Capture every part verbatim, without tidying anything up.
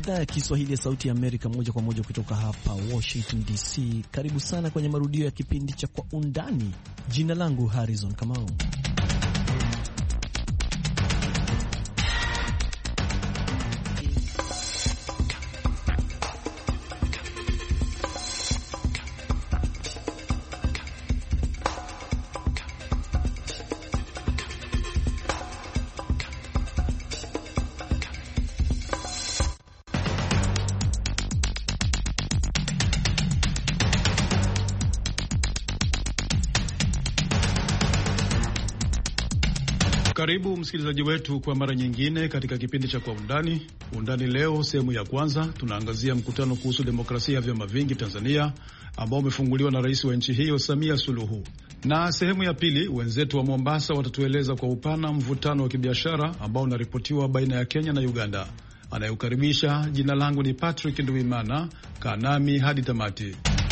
idhaa ya Kiswahili ya Sauti ya Amerika, moja kwa moja kutoka hapa Washington D C. Karibu sana kwenye marudio ya kipindi cha Kwa Undani. Jina langu Harrison Kamau. Karibu msikilizaji wetu kwa mara nyingine katika kipindi cha Kwa Undani. Undani leo sehemu ya kwanza tunaangazia mkutano kuhusu demokrasia ya vyama vingi Tanzania ambao umefunguliwa na rais wa nchi hiyo Samia Suluhu. Na sehemu ya pili wenzetu wa Mombasa watatueleza kwa upana mvutano wa kibiashara ambao unaripotiwa baina ya Kenya na Uganda. Anayeukaribisha, jina langu ni Patrick Nduwimana. Kaa nami hadi tamati.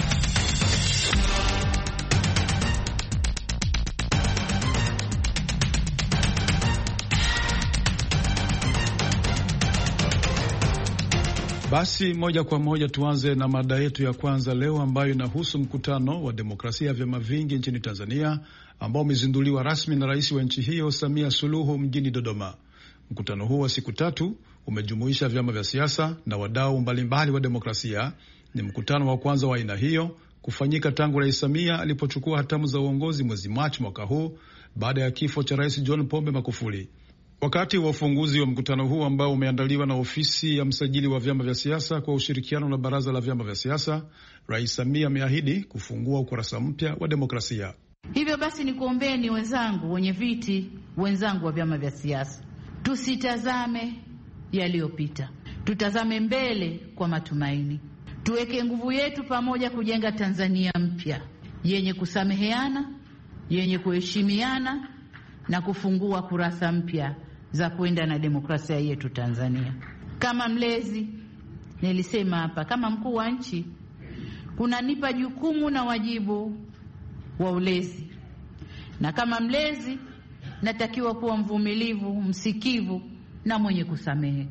Basi moja kwa moja tuanze na mada yetu ya kwanza leo ambayo inahusu mkutano wa demokrasia ya vyama vingi nchini Tanzania ambao umezinduliwa rasmi na rais wa nchi hiyo Samia Suluhu mjini Dodoma. Mkutano huu wa siku tatu umejumuisha vyama vya siasa na wadau mbalimbali wa demokrasia. Ni mkutano wa kwanza wa aina hiyo kufanyika tangu Rais Samia alipochukua hatamu za uongozi mwezi Machi mwaka huu baada ya kifo cha Rais John Pombe Magufuli. Wakati wa ufunguzi wa mkutano huu ambao umeandaliwa na ofisi ya msajili wa vyama vya siasa kwa ushirikiano na baraza la vyama vya siasa, Rais Samia ameahidi kufungua ukurasa mpya wa demokrasia. Hivyo basi nikuombeeni wenzangu, wenye viti wenzangu wa vyama vya siasa, tusitazame yaliyopita, tutazame mbele kwa matumaini. Tuweke nguvu yetu pamoja kujenga Tanzania mpya yenye kusameheana, yenye kuheshimiana na kufungua kurasa mpya za kwenda na demokrasia yetu Tanzania. Kama mlezi, nilisema hapa, kama mkuu wa nchi, kunanipa jukumu na wajibu wa ulezi. Na kama mlezi, natakiwa kuwa mvumilivu, msikivu na mwenye kusamehe.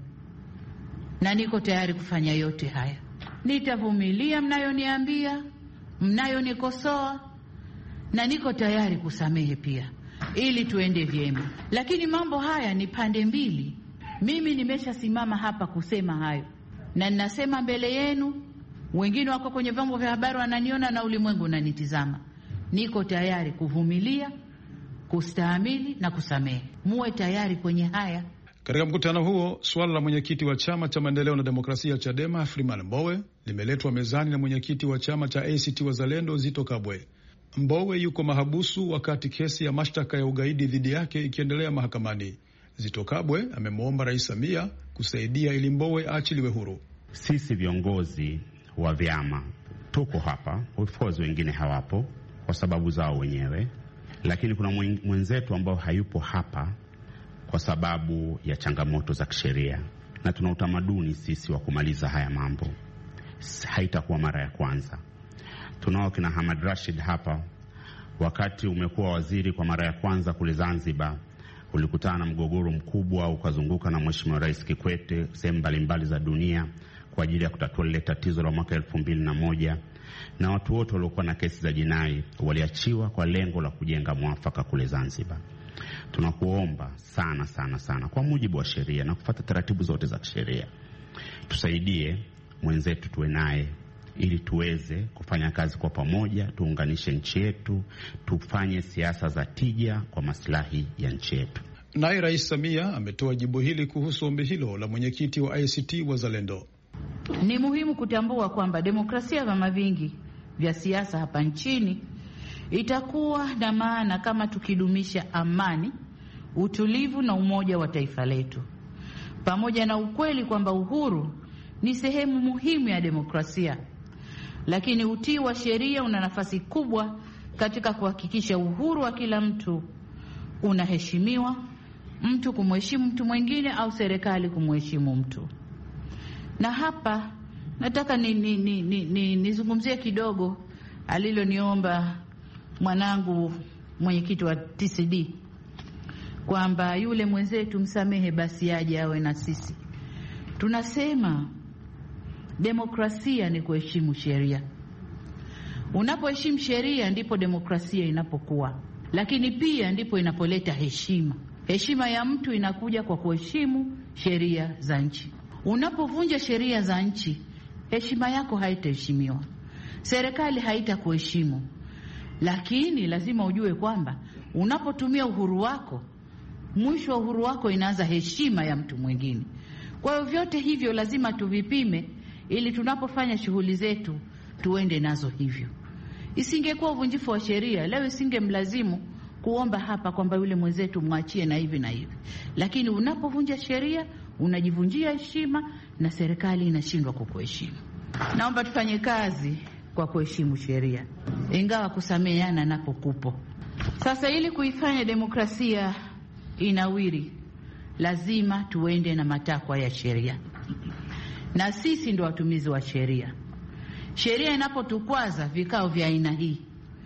Na niko tayari kufanya yote haya. Nitavumilia mnayoniambia, mnayonikosoa, na niko tayari kusamehe pia, ili tuende vyema. Lakini mambo haya ni pande mbili. Mimi nimeshasimama hapa kusema hayo, na ninasema mbele yenu. Wengine wako kwenye vyombo vya habari wananiona na ulimwengu unanitizama. Niko tayari kuvumilia, kustahimili na kusamehe. Muwe tayari kwenye haya. Katika mkutano huo, swala la mwenyekiti wa chama cha maendeleo na demokrasia Chadema Freeman Mbowe limeletwa mezani na mwenyekiti wa chama cha A C T Wazalendo Zitto Kabwe. Mbowe yuko mahabusu wakati kesi ya mashtaka ya ugaidi dhidi yake ikiendelea mahakamani. Zitto Kabwe amemwomba Rais Samia kusaidia ili Mbowe aachiliwe huru. Sisi viongozi wa vyama tuko hapa, of course wengine hawapo kwa sababu zao wenyewe, lakini kuna mwenzetu ambao hayupo hapa kwa sababu ya changamoto za kisheria, na tuna utamaduni sisi wa kumaliza haya mambo. Haitakuwa mara ya kwanza. Tunao kina Hamad Rashid hapa. Wakati umekuwa waziri kwa mara ya kwanza kule Zanzibar, ulikutana na mgogoro mkubwa, ukazunguka na Mheshimiwa Rais Kikwete sehemu mbalimbali za dunia kwa ajili ya kutatua lile tatizo la mwaka elfu mbili na moja, na watu wote waliokuwa na kesi za jinai waliachiwa kwa lengo la kujenga mwafaka kule Zanzibar. Tunakuomba sana sana sana, kwa mujibu wa sheria na kufuata taratibu zote za kisheria, tusaidie mwenzetu, tuwe naye ili tuweze kufanya kazi kwa pamoja, tuunganishe nchi yetu, tufanye siasa za tija kwa maslahi ya nchi yetu. Naye Rais Samia ametoa jibu hili kuhusu ombi hilo la mwenyekiti wa A C T Wazalendo. Ni muhimu kutambua kwamba demokrasia ya vyama vingi vya siasa hapa nchini itakuwa na maana kama tukidumisha amani, utulivu na umoja wa taifa letu, pamoja na ukweli kwamba uhuru ni sehemu muhimu ya demokrasia. Lakini utii wa sheria una nafasi kubwa katika kuhakikisha uhuru wa kila mtu unaheshimiwa, mtu kumheshimu mtu mwingine au serikali kumheshimu mtu. Na hapa nataka nizungumzie ni, ni, ni, ni kidogo aliloniomba mwanangu mwenyekiti wa T C D, kwamba yule mwenzetu msamehe basi aje awe na sisi. Tunasema Demokrasia ni kuheshimu sheria. Unapoheshimu sheria ndipo demokrasia inapokuwa, lakini pia ndipo inapoleta heshima. Heshima ya mtu inakuja kwa kuheshimu sheria za nchi. Unapovunja sheria za nchi, heshima yako haitaheshimiwa, serikali haitakuheshimu. Lakini lazima ujue kwamba unapotumia uhuru wako, mwisho wa uhuru wako inaanza heshima ya mtu mwingine. Kwa hiyo vyote hivyo lazima tuvipime, ili tunapofanya shughuli zetu tuende nazo hivyo. Isingekuwa uvunjifu wa sheria, leo isingemlazimu kuomba hapa kwamba yule mwenzetu mwachie na hivi na hivi. Lakini unapovunja sheria unajivunjia heshima na serikali inashindwa kukuheshimu. Naomba tufanye kazi kwa kuheshimu sheria, ingawa kusameheana napo kupo. Sasa ili kuifanya demokrasia inawiri, lazima tuende na matakwa ya sheria, na sisi ndio watumizi wa sheria. Sheria inapotukwaza vikao vya aina hii,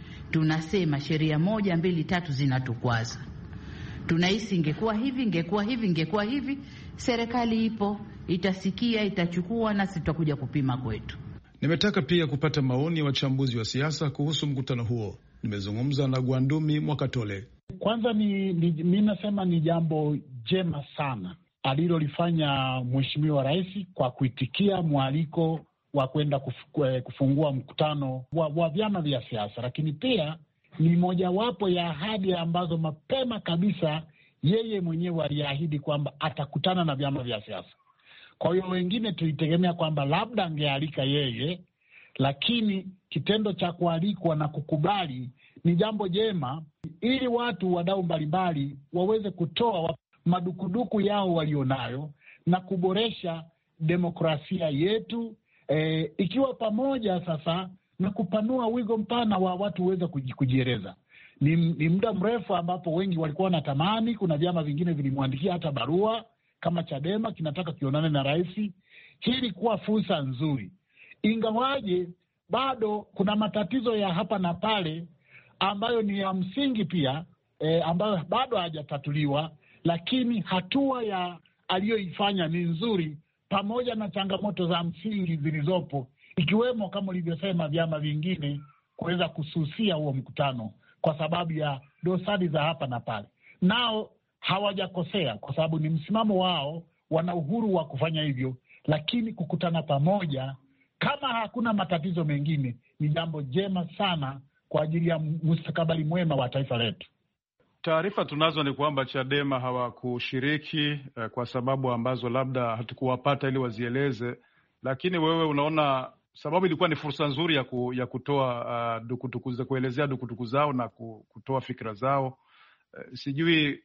tunasema sheria moja mbili tatu zinatukwaza, tunahisi ingekuwa hivi, ingekuwa hivi, ingekuwa hivi. Serikali ipo, itasikia, itachukua, na sisi tutakuja kupima kwetu. Nimetaka pia kupata maoni ya wachambuzi wa siasa kuhusu mkutano huo. Nimezungumza na Gwandumi Mwakatole. Kwanza ni, ni mimi nasema ni jambo jema sana alilolifanya Mheshimiwa Rais kwa kuitikia mwaliko wa kwenda kufungua mkutano wa, wa vyama vya siasa, lakini pia ni mojawapo ya ahadi ambazo mapema kabisa yeye mwenyewe aliahidi kwamba atakutana na vyama vya siasa. Kwa hiyo wengine tulitegemea kwamba labda angealika yeye, lakini kitendo cha kualikwa na kukubali ni jambo jema, ili watu wadau mbalimbali waweze kutoa madukuduku yao walionayo na kuboresha demokrasia yetu, e, ikiwa pamoja sasa na kupanua wigo mpana wa watu uweze kujieleza. Ni, ni muda mrefu ambapo wengi walikuwa wanatamani, kuna vyama vingine vilimwandikia hata barua kama Chadema kinataka kionane na rais. Hii ilikuwa fursa nzuri, ingawaje bado kuna matatizo ya hapa na pale ambayo ni ya msingi pia, e, ambayo bado hajatatuliwa, lakini hatua ya aliyoifanya ni nzuri, pamoja na changamoto za msingi zilizopo, ikiwemo kama ulivyosema vyama vingine kuweza kususia huo mkutano kwa sababu ya dosari za hapa na pale. Nao hawajakosea kwa sababu ni msimamo wao, wana uhuru wa kufanya hivyo, lakini kukutana pamoja kama hakuna matatizo mengine ni jambo jema sana kwa ajili ya mustakabali mwema wa taifa letu. Taarifa tunazo ni kwamba Chadema hawakushiriki eh, kwa sababu ambazo labda hatukuwapata ili wazieleze, lakini wewe unaona sababu ilikuwa ni fursa nzuri ya, ku, ya kutoa uh, dukuduku za kuelezea dukuduku zao na kutoa fikra zao. Uh, sijui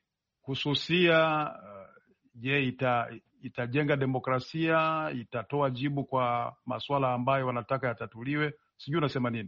kususia je, uh, ita, itajenga demokrasia, itatoa jibu kwa masuala ambayo wanataka yatatuliwe? Sijui unasema nini?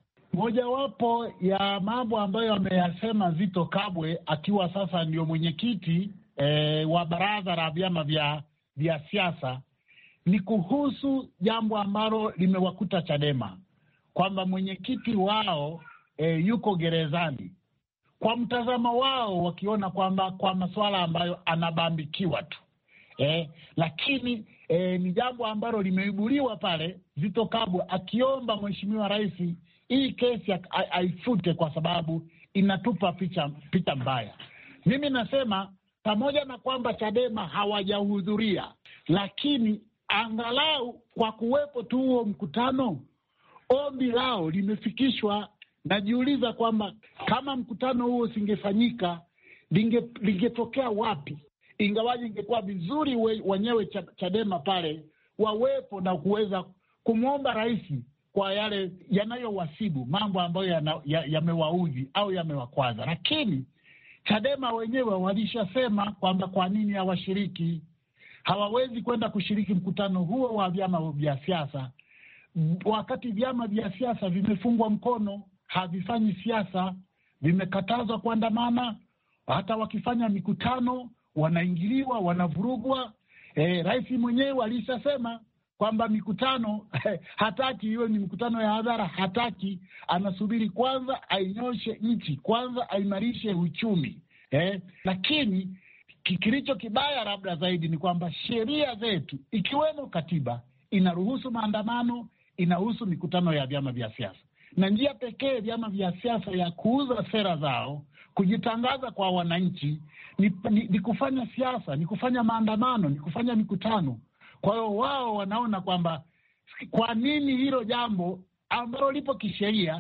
Mojawapo ya mambo ambayo ameyasema Zitto Kabwe akiwa sasa ndio mwenyekiti e, wa baraza la vyama vya vya siasa ni kuhusu jambo ambalo limewakuta Chadema, kwamba mwenyekiti wao e, yuko gerezani. Kwa mtazamo wao wakiona kwamba kwa masuala ambayo anabambikiwa tu e, lakini e, ni jambo ambalo limeibuliwa pale, Zitto Kabwe akiomba Mheshimiwa Rais hii kesi haifute kwa sababu inatupa picha picha mbaya. Mimi nasema pamoja na kwamba Chadema hawajahudhuria, lakini angalau kwa kuwepo tu huo mkutano, ombi lao limefikishwa. Najiuliza kwamba kama mkutano huo usingefanyika, linge lingetokea wapi? Ingawaje ingekuwa vizuri we, wenyewe Chadema pale wawepo na kuweza kumwomba rais kwa yale yanayowasibu, mambo ambayo yamewaudhi ya au yamewakwaza. Lakini Chadema wenyewe walishasema kwamba kwa nini hawashiriki. Hawawezi kwenda kushiriki mkutano huo wa vyama vya siasa wakati vyama vya siasa vimefungwa mkono, havifanyi siasa, vimekatazwa kuandamana. Hata wakifanya mikutano wanaingiliwa, wanavurugwa. E, rais mwenyewe alishasema kwamba mikutano hataki iwe ni mikutano ya hadhara, hataki. Anasubiri kwanza ainyoshe nchi, kwanza aimarishe uchumi. Eh, lakini kilicho kibaya labda zaidi ni kwamba sheria zetu ikiwemo katiba inaruhusu maandamano, inaruhusu mikutano ya vyama vya siasa, na njia pekee vyama vya siasa ya kuuza sera zao, kujitangaza kwa wananchi ni, ni, ni kufanya siasa, ni kufanya maandamano, ni kufanya mikutano. Kwa hiyo wao wanaona kwamba kwa nini hilo jambo ambalo lipo kisheria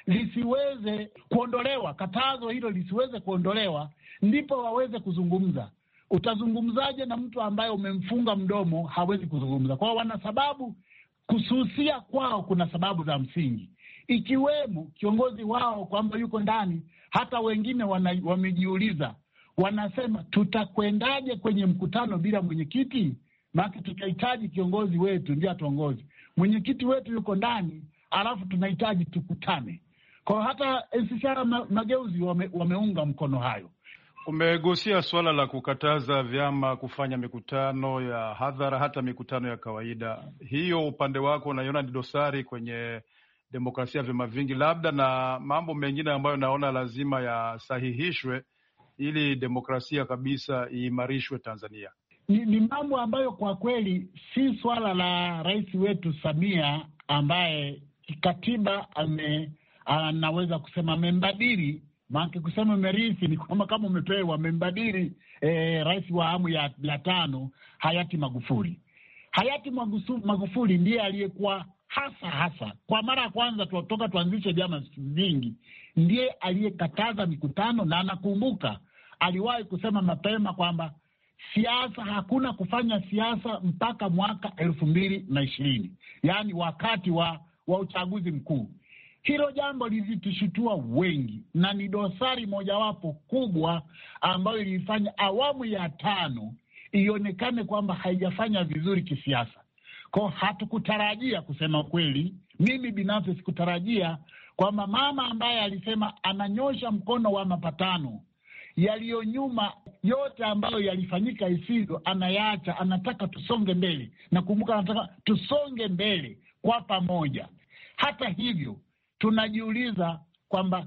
lisiweze kuondolewa, katazo hilo lisiweze kuondolewa, ndipo waweze kuzungumza. Utazungumzaje na mtu ambaye umemfunga mdomo? Hawezi kuzungumza. Kwa hiyo wana sababu, kususia kwao kuna sababu za msingi, ikiwemo kiongozi wao kwamba yuko ndani. Hata wengine wana, wamejiuliza, wanasema tutakwendaje kwenye mkutano bila mwenyekiti? Maana tutahitaji kiongozi wetu ndio atuongoze. Mwenyekiti wetu yuko ndani, alafu tunahitaji tukutane. Kwa hata N C C R Mageuzi wame, wameunga mkono hayo. Umegusia suala la kukataza vyama kufanya mikutano ya hadhara, hata mikutano ya kawaida. Hiyo upande wako unaiona ni dosari kwenye demokrasia ya vyama vingi, labda na mambo mengine ambayo naona lazima yasahihishwe ili demokrasia kabisa iimarishwe Tanzania? Ni, ni mambo ambayo kwa kweli si swala la rais wetu Samia ambaye kikatiba ame anaweza kusema amembadili. Maana kusema merithi ni kama kama umepewa amembadili eh, rais wa awamu ya, ya tano hayati Magufuli. Hayati Magufuli ndiye aliyekuwa hasa hasa kwa mara ya kwanza tutoka tuanzishe vyama vingi, ndiye aliyekataza mikutano, na anakumbuka aliwahi kusema mapema kwamba siasa, hakuna kufanya siasa mpaka mwaka elfu mbili na ishirini, yaani wakati wa, wa uchaguzi mkuu. Hilo jambo lilitushutua wengi na ni dosari mojawapo kubwa ambayo ilifanya awamu ya tano ionekane kwamba haijafanya vizuri kisiasa. Kwa hatukutarajia, kusema kweli, mimi binafsi sikutarajia kwamba mama ambaye alisema ananyosha mkono wa mapatano, yaliyo nyuma yote ambayo yalifanyika isivyo anayaacha, anataka tusonge mbele. Na kumbuka, anataka tusonge mbele kwa pamoja. Hata hivyo tunajiuliza kwamba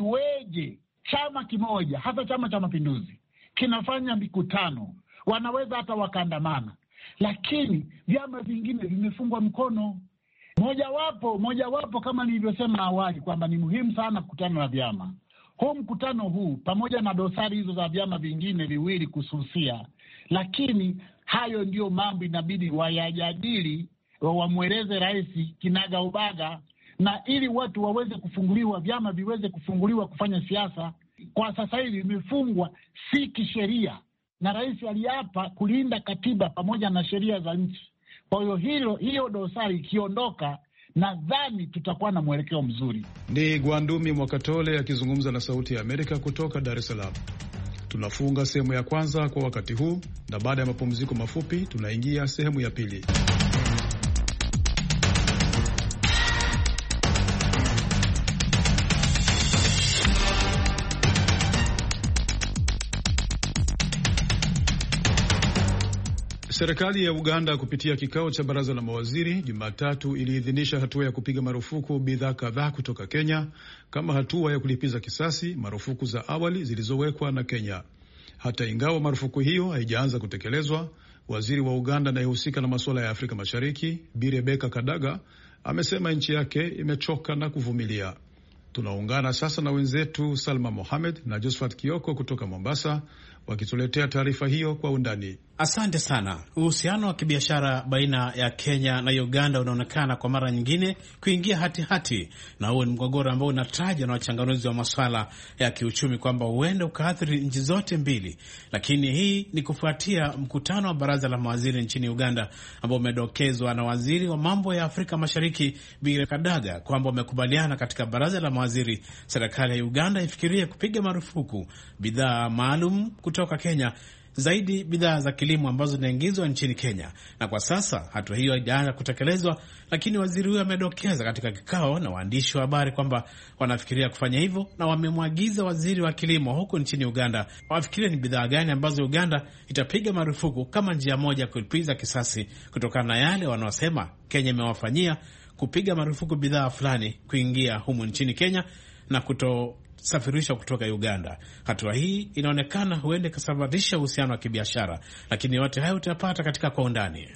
iweje chama kimoja, hata Chama cha Mapinduzi, kinafanya mikutano, wanaweza hata wakaandamana, lakini vyama vingine vimefungwa mkono. Mojawapo mojawapo kama nilivyosema awali kwamba ni muhimu sana kukutana na vyama. Huu mkutano huu, pamoja na dosari hizo za vyama vingine viwili kususia, lakini hayo ndio mambo inabidi wayajadili, wamweleze rais kinaga ubaga, na ili watu waweze kufunguliwa, vyama viweze kufunguliwa kufanya siasa. Kwa sasa hivi vimefungwa si kisheria, na rais aliapa kulinda katiba pamoja na sheria za nchi. Kwa hiyo hilo hiyo dosari ikiondoka, nadhani tutakuwa na mwelekeo mzuri. Ni Gwandumi Mwakatole akizungumza na Sauti ya Amerika kutoka Dar es Salaam. Tunafunga sehemu ya kwanza kwa wakati huu, na baada ya mapumziko mafupi tunaingia sehemu ya pili. Serikali ya Uganda kupitia kikao cha baraza la mawaziri Jumatatu iliidhinisha hatua ya kupiga marufuku bidhaa kadhaa kutoka Kenya kama hatua ya kulipiza kisasi marufuku za awali zilizowekwa na Kenya. Hata ingawa marufuku hiyo haijaanza kutekelezwa, waziri wa Uganda anayehusika na masuala ya Afrika Mashariki Bi Rebecca Kadaga amesema nchi yake imechoka na kuvumilia. Tunaungana sasa na wenzetu Salma Mohamed na Josephat Kioko kutoka Mombasa wakituletea taarifa hiyo kwa undani. Asante sana. Uhusiano wa kibiashara baina ya Kenya na Uganda unaonekana kwa mara nyingine kuingia hatihati hati. Na huo ni mgogoro ambao unatajwa na wachanganuzi wa masuala ya kiuchumi kwamba huenda ukaathiri nchi zote mbili. Lakini hii ni kufuatia mkutano wa baraza la mawaziri nchini Uganda ambao umedokezwa na waziri wa mambo ya Afrika Mashariki Bi Kadaga kwamba wamekubaliana katika baraza la mawaziri serikali ya Uganda ifikirie kupiga marufuku bidhaa maalum kutoka Kenya, zaidi bidhaa za kilimo ambazo zinaingizwa nchini Kenya. Na kwa sasa hatua hiyo haijaanza kutekelezwa, lakini waziri huyo amedokeza katika kikao na waandishi wa habari kwamba wanafikiria kufanya hivyo, na wamemwagiza waziri wa kilimo huko nchini Uganda wafikirie ni bidhaa gani ambazo Uganda itapiga marufuku kama njia moja ya kulipiza kisasi kutokana na yale wanaosema Kenya imewafanyia, kupiga marufuku bidhaa fulani kuingia humu nchini Kenya na kuto safirishwa kutoka Uganda. Hatua hii inaonekana huenda ikasababisha uhusiano wa kibiashara, lakini yote hayo tutapata katika kwa undani.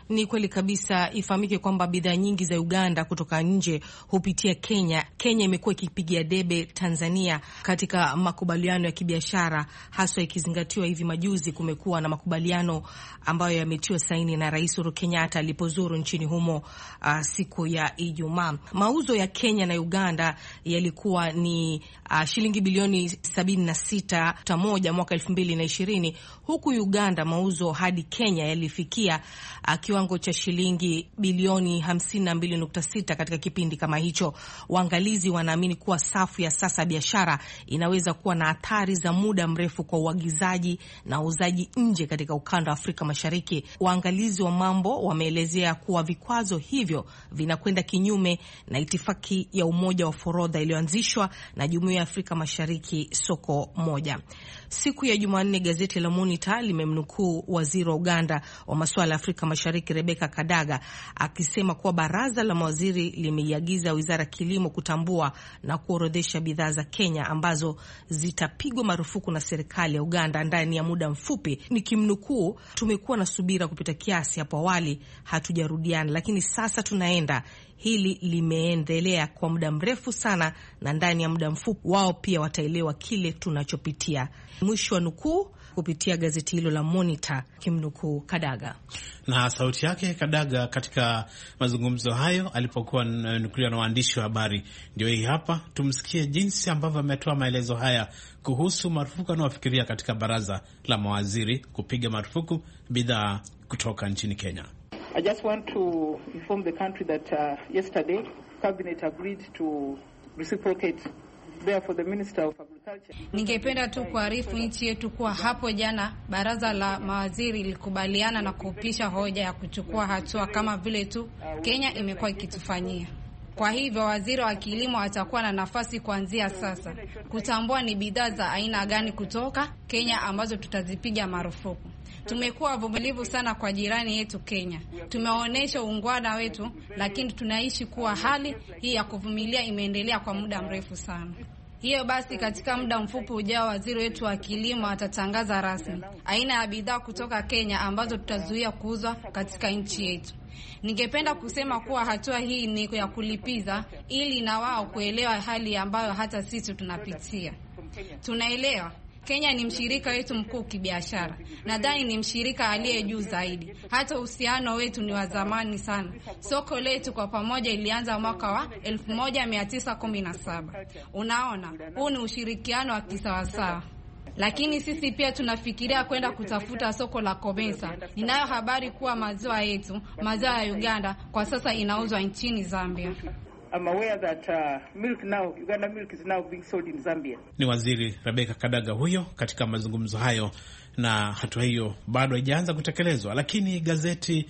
Ni kweli kabisa. Ifahamike kwamba bidhaa nyingi za Uganda kutoka nje hupitia Kenya. Kenya imekuwa ikipigia debe Tanzania katika makubaliano ya kibiashara, haswa ikizingatiwa hivi majuzi kumekuwa na makubaliano ambayo yametiwa saini na Rais Uhuru Kenyatta alipozuru nchini humo uh, siku ya Ijumaa. Mauzo ya Kenya na Uganda yalikuwa ni uh, shilingi bilioni sabini na sita nukta moja mwaka elfu mbili na ishirini, huku Uganda mauzo hadi Kenya yalifikia uh, kiwango cha shilingi bilioni hamsini na mbili nukta sita katika kipindi kama hicho. Waangalizi wanaamini kuwa safu ya sasa biashara inaweza kuwa na athari za muda mrefu kwa uagizaji na uuzaji nje katika ukanda wa Afrika Mashariki. Waangalizi wa mambo wameelezea kuwa vikwazo hivyo vinakwenda kinyume na itifaki ya Umoja wa Forodha iliyoanzishwa na Jumuiya ya Afrika Mashariki, soko moja. Siku ya Jumanne, gazeti la Monitor limemnukuu waziri wa Uganda wa masuala ya Afrika Mashariki Rebecca Kadaga akisema kuwa baraza la mawaziri limeiagiza Wizara ya Kilimo kutambua na kuorodhesha bidhaa za Kenya ambazo zitapigwa marufuku na serikali ya Uganda ndani ya muda mfupi. Nikimnukuu, tumekuwa na subira kupita kiasi hapo awali, hatujarudiana, lakini sasa tunaenda. Hili limeendelea kwa muda mrefu sana na ndani ya muda mfupi wao pia wataelewa kile tunachopitia. Mwisho wa nukuu kupitia gazeti hilo la Monitor kimnukuu Kadaga. Na sauti yake Kadaga katika mazungumzo hayo alipokuwa nukuliwa na waandishi wa habari ndio hii hapa. Tumsikie jinsi ambavyo ametoa maelezo haya kuhusu marufuku anayofikiria katika baraza la mawaziri kupiga marufuku bidhaa kutoka nchini Kenya. I just want to inform the country that uh, yesterday cabinet agreed to reciprocate. Therefore the Minister of Agriculture. Ningependa tu kuarifu nchi yetu kuwa hapo jana baraza la mawaziri lilikubaliana na kupisha hoja ya kuchukua hatua kama vile tu Kenya imekuwa ikitufanyia. Kwa hivyo waziri wa kilimo atakuwa na nafasi kuanzia sasa kutambua ni bidhaa za aina gani kutoka Kenya ambazo tutazipiga marufuku. Tumekuwa wavumilivu sana kwa jirani yetu Kenya. Tumeonyesha uungwana wetu, lakini tunaishi kuwa hali hii ya kuvumilia imeendelea kwa muda mrefu sana. Hiyo basi, katika muda mfupi ujao waziri wetu wa kilimo atatangaza rasmi aina ya bidhaa kutoka Kenya ambazo tutazuia kuuzwa katika nchi yetu. Ningependa kusema kuwa hatua hii ni ya kulipiza ili na wao kuelewa hali ambayo hata sisi tunapitia. Tunaelewa Kenya ni mshirika wetu mkuu kibiashara. Nadhani ni mshirika aliye juu zaidi. Hata uhusiano wetu ni wa zamani sana. Soko letu kwa pamoja ilianza mwaka wa elfu moja mia tisa kumi na saba. Unaona, huu ni ushirikiano wa kisawasawa. Lakini sisi pia tunafikiria kwenda kutafuta soko la Komesa. Ninayo habari kuwa maziwa yetu, maziwa ya Uganda kwa sasa inauzwa nchini Zambia. I'm aware that uh, milk now, Uganda milk is now being sold in Zambia. Ni waziri Rebecca Kadaga huyo katika mazungumzo hayo, na hatua hiyo bado haijaanza kutekelezwa, lakini gazeti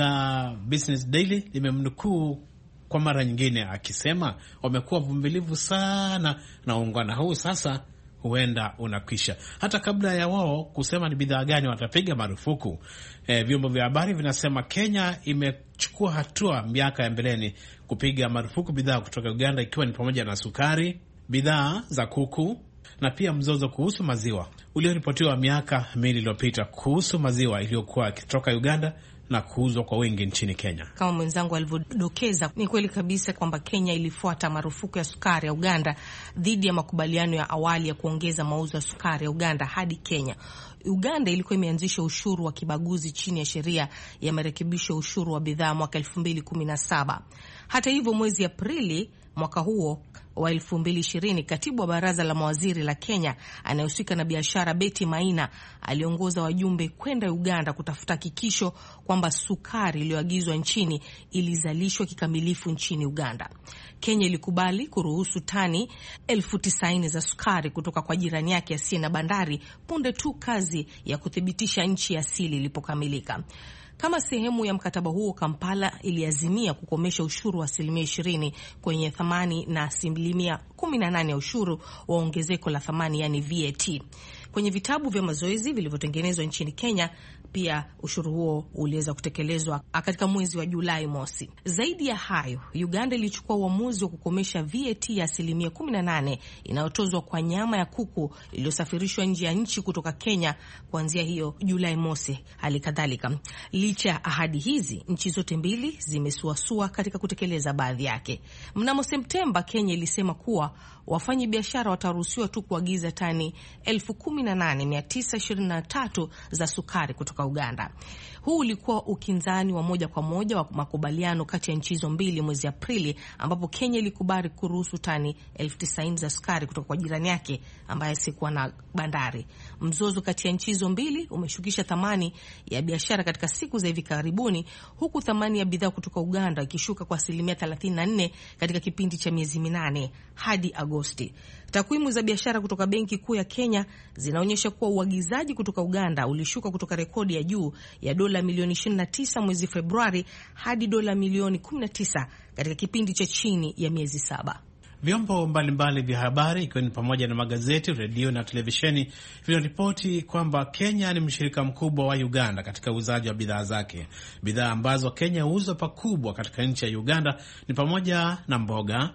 la Business Daily limemnukuu kwa mara nyingine akisema wamekuwa vumilivu sana na uungwana huu sasa huenda unakwisha. Hata kabla ya wao kusema ni bidhaa gani watapiga marufuku, e, vyombo vya habari vinasema Kenya imechukua hatua miaka ya mbeleni kupiga marufuku bidhaa kutoka Uganda, ikiwa ni pamoja na sukari, bidhaa za kuku na pia mzozo kuhusu maziwa ulioripotiwa miaka miwili iliyopita kuhusu maziwa iliyokuwa kutoka Uganda na kuuzwa kwa wingi nchini Kenya. Kama mwenzangu alivyodokeza, ni kweli kabisa kwamba Kenya ilifuata marufuku ya sukari ya Uganda dhidi ya makubaliano ya awali ya kuongeza mauzo ya sukari ya Uganda hadi Kenya. Uganda ilikuwa imeanzisha ushuru wa kibaguzi chini ya sheria ya marekebisho ya ushuru wa bidhaa mwaka elfu mbili kumi na saba. Hata hivyo, mwezi Aprili mwaka huo wa elfu mbili ishirini, katibu wa baraza la mawaziri la Kenya anayehusika na biashara Betty Maina aliongoza wajumbe kwenda Uganda kutafuta hakikisho kwamba sukari iliyoagizwa nchini ilizalishwa kikamilifu nchini Uganda. Kenya ilikubali kuruhusu tani elfu tisaini za sukari kutoka kwa jirani yake asiye na bandari punde tu kazi ya kuthibitisha nchi ya asili ilipokamilika. Kama sehemu ya mkataba huo, Kampala iliazimia kukomesha ushuru wa asilimia ishirini kwenye thamani na asilimia kumi na nane ya ushuru wa ongezeko la thamani, yani V A T. kwenye vitabu vya mazoezi vilivyotengenezwa nchini Kenya. Pia ushuru huo uliweza kutekelezwa katika mwezi wa Julai mosi. Zaidi ya hayo, Uganda ilichukua uamuzi wa kukomesha V A T ya asilimia kumi na nane inayotozwa kwa nyama ya kuku iliyosafirishwa nje ya nchi kutoka Kenya kuanzia hiyo Julai mosi. Hali kadhalika, licha ya ahadi hizi, nchi zote mbili zimesuasua katika kutekeleza baadhi yake. Mnamo Septemba, Kenya ilisema kuwa wafanyi biashara wataruhusiwa tu kuagiza tani elfu kumi na nane mia tisa ishirini na tatu za sukari kutoka Uganda. Huu ulikuwa ukinzani wa moja kwa moja wa makubaliano kati ya nchi hizo mbili mwezi Aprili, ambapo Kenya ilikubali kuruhusu tani elfu tisini za sukari kutoka kwa jirani yake ambaye sikuwa na bandari. Mzozo kati ya nchi hizo mbili umeshukisha thamani ya biashara katika siku za hivi karibuni, huku thamani ya bidhaa kutoka Uganda ikishuka kwa asilimia thelathini na nne katika kipindi cha miezi minane hadi Agosti. Takwimu za biashara kutoka Benki Kuu ya Kenya zinaonyesha kuwa uagizaji kutoka Uganda ulishuka kutoka rekodi ya juu ya dola milioni ishirini na tisa mwezi Februari hadi dola milioni kumi na tisa katika kipindi cha chini ya miezi saba. Vyombo mbalimbali vya habari ikiwa ni pamoja na magazeti, redio na televisheni vinaripoti kwamba Kenya ni mshirika mkubwa wa Uganda katika uuzaji wa bidhaa zake. Bidhaa ambazo Kenya huuza pakubwa katika nchi ya Uganda ni pamoja na mboga,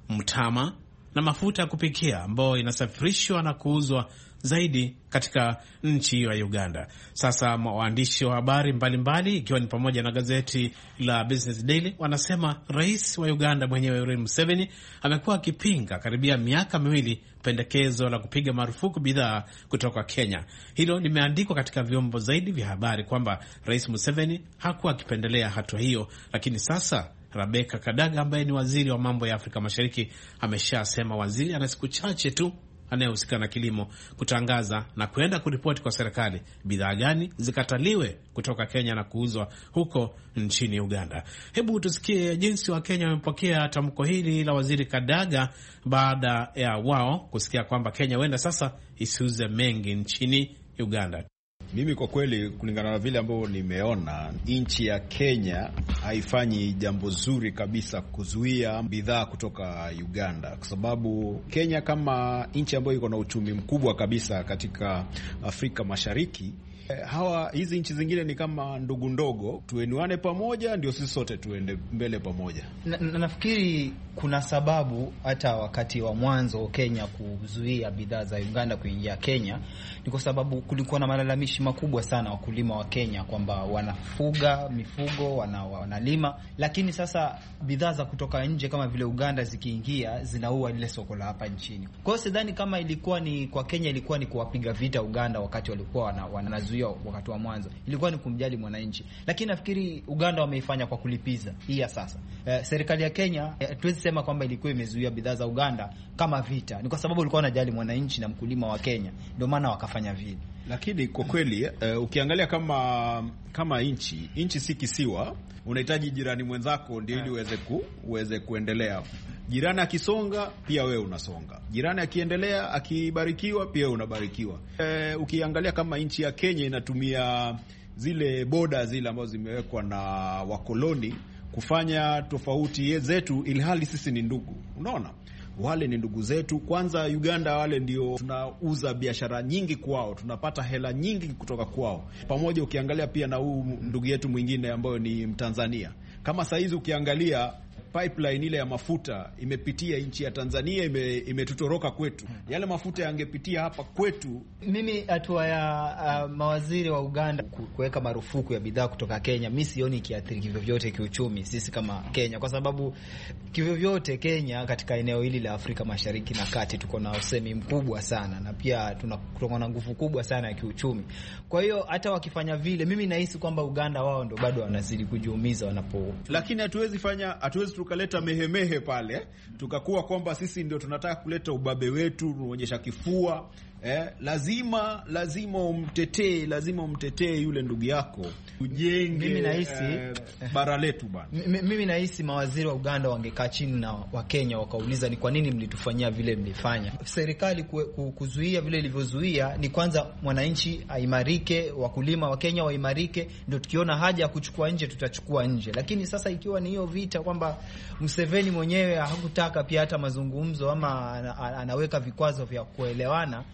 mtama na mafuta ya kupikia ambayo inasafirishwa na kuuzwa zaidi katika nchi ya Uganda. Sasa waandishi wa habari mbalimbali ikiwa ni pamoja na gazeti la Business Daily wanasema rais wa Uganda mwenyewe Yoweri Museveni amekuwa akipinga karibia miaka miwili pendekezo la kupiga marufuku bidhaa kutoka Kenya. Hilo limeandikwa katika vyombo zaidi vya habari kwamba Rais Museveni hakuwa akipendelea hatua hiyo, lakini sasa Rebecca Kadaga ambaye ni waziri wa mambo ya Afrika Mashariki ameshasema waziri ana siku chache tu anayehusika na kilimo kutangaza na kuenda kuripoti kwa serikali bidhaa gani zikataliwe kutoka Kenya na kuuzwa huko nchini Uganda. Hebu tusikie jinsi wa Kenya wamepokea tamko hili la waziri Kadaga baada ya wao kusikia kwamba Kenya huenda sasa isiuze mengi nchini Uganda. Mimi kwa kweli, kulingana na vile ambavyo nimeona, nchi ya Kenya haifanyi jambo zuri kabisa kuzuia bidhaa kutoka Uganda, kwa sababu Kenya kama nchi ambayo iko na uchumi mkubwa kabisa katika Afrika Mashariki, hawa hizi nchi zingine ni kama ndugu ndogo, tuenuane pamoja ndio sisi sote tuende mbele pamoja. Na, na nafikiri kuna sababu hata wakati wa mwanzo Kenya kuzuia bidhaa za Uganda kuingia Kenya ni kwa sababu kulikuwa na malalamishi makubwa sana wakulima wa Kenya kwamba wanafuga mifugo, wana, wanalima, lakini sasa bidhaa za kutoka nje kama vile Uganda zikiingia zinaua ile soko la hapa nchini. Kwa hiyo sidhani kama ilikuwa ni kwa Kenya ilikuwa ni kuwapiga vita Uganda wakati walikuwa wana, wanazuia wakati wa mwanzo, ilikuwa ni kumjali mwananchi. Lakini nafikiri Uganda wameifanya kwa kulipiza hii ya sasa. Eh, serikali ya Kenya eh, tuwezi sema kwamba ilikuwa imezuia bidhaa za Uganda kama vita. Ni kwa sababu walikuwa wanajali mwananchi na mkulima wa Kenya, ndio maana wakafanya vile. Lakini kwa kweli uh, ukiangalia kama kama nchi, nchi si kisiwa, unahitaji jirani mwenzako ndio ili uweze ku, uweze kuendelea. Jirani akisonga pia wewe unasonga. Jirani akiendelea, akibarikiwa pia wewe unabarikiwa. E, ukiangalia kama nchi ya Kenya inatumia zile boda zile ambazo zimewekwa na wakoloni kufanya tofauti zetu, ilhali sisi ni ndugu. Unaona? Wale ni ndugu zetu. Kwanza Uganda wale ndio tunauza biashara nyingi kwao, tunapata hela nyingi kutoka kwao. Pamoja ukiangalia pia na huu ndugu yetu mwingine ambayo ni Mtanzania. Kama saizi ukiangalia pipeline ile ya mafuta imepitia nchi ya Tanzania, ime, imetutoroka kwetu. Yale mafuta yangepitia hapa kwetu. Mimi hatua ya uh, mawaziri wa Uganda kuweka marufuku ya bidhaa kutoka Kenya, mimi sioni kiathiri kivyo vyote kiuchumi sisi kama Kenya, kwa sababu kivyo vyote Kenya katika eneo hili la Afrika Mashariki na Kati tuko na usemi mkubwa sana, na pia tuna na nguvu kubwa sana ya kiuchumi. Kwa hiyo hata wakifanya vile, mimi nahisi kwamba Uganda wao ndio bado wanazidi kujiumiza wanapo. Lakini hatuwezi fanya hatuwezi tukaleta mehemehe pale tukakuwa kwamba sisi ndio tunataka kuleta ubabe wetu, tunaonyesha kifua. Eh, lazima lazima umtetee, lazima umtetee yule ndugu yako, ujenge. Mimi nahisi eh, bara letu bana. Mimi nahisi mawaziri wa Uganda wangekaa chini na wa Kenya wakauliza ni kwa nini mlitufanyia vile mlifanya. Serikali kuzuia vile ilivyozuia ni kwanza mwananchi aimarike, wakulima wa Kenya waimarike, ndio tukiona haja ya kuchukua nje tutachukua nje. Lakini sasa ikiwa ni hiyo vita kwamba Museveni mwenyewe hakutaka pia hata mazungumzo ama anaweka vikwazo vya kuelewana,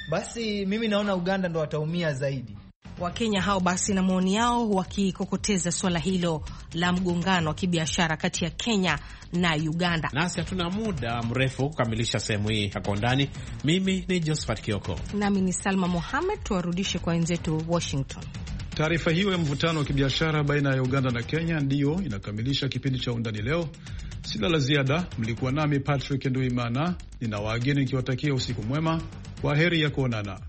basi mimi naona Uganda ndo wataumia zaidi. Wakenya hao basi na maoni yao wakikokoteza swala hilo la mgongano wa kibiashara kati ya Kenya na Uganda. Nasi hatuna muda mrefu kukamilisha sehemu hii ya Kwa Undani. Mimi ni Josephat Kioko. Nami ni Salma Mohamed. Tuwarudishe kwa wenzetu Washington. Taarifa hiyo ya mvutano wa kibiashara baina ya Uganda na Kenya ndiyo inakamilisha kipindi cha Undani leo. Sina la ziada. Mlikuwa nami Patrick Nduimana. Nina wageni nikiwatakia usiku mwema. Kwa heri ya kuonana.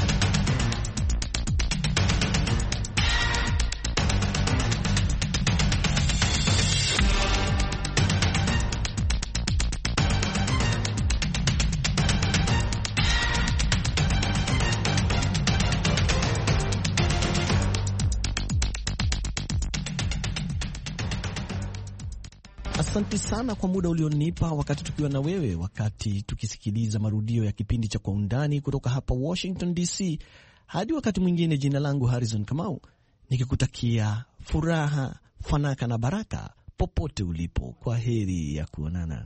Asante sana kwa muda ulionipa wakati tukiwa na wewe, wakati tukisikiliza marudio ya kipindi cha Kwa Undani kutoka hapa Washington D C. Hadi wakati mwingine, jina langu Harrison Kamau, nikikutakia furaha, fanaka na baraka popote ulipo. Kwa heri ya kuonana.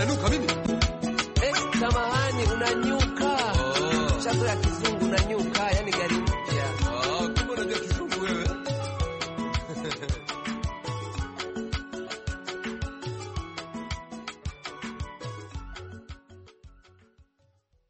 Samahani, unanyuka. Oh. Chakula kizungu unanyuka.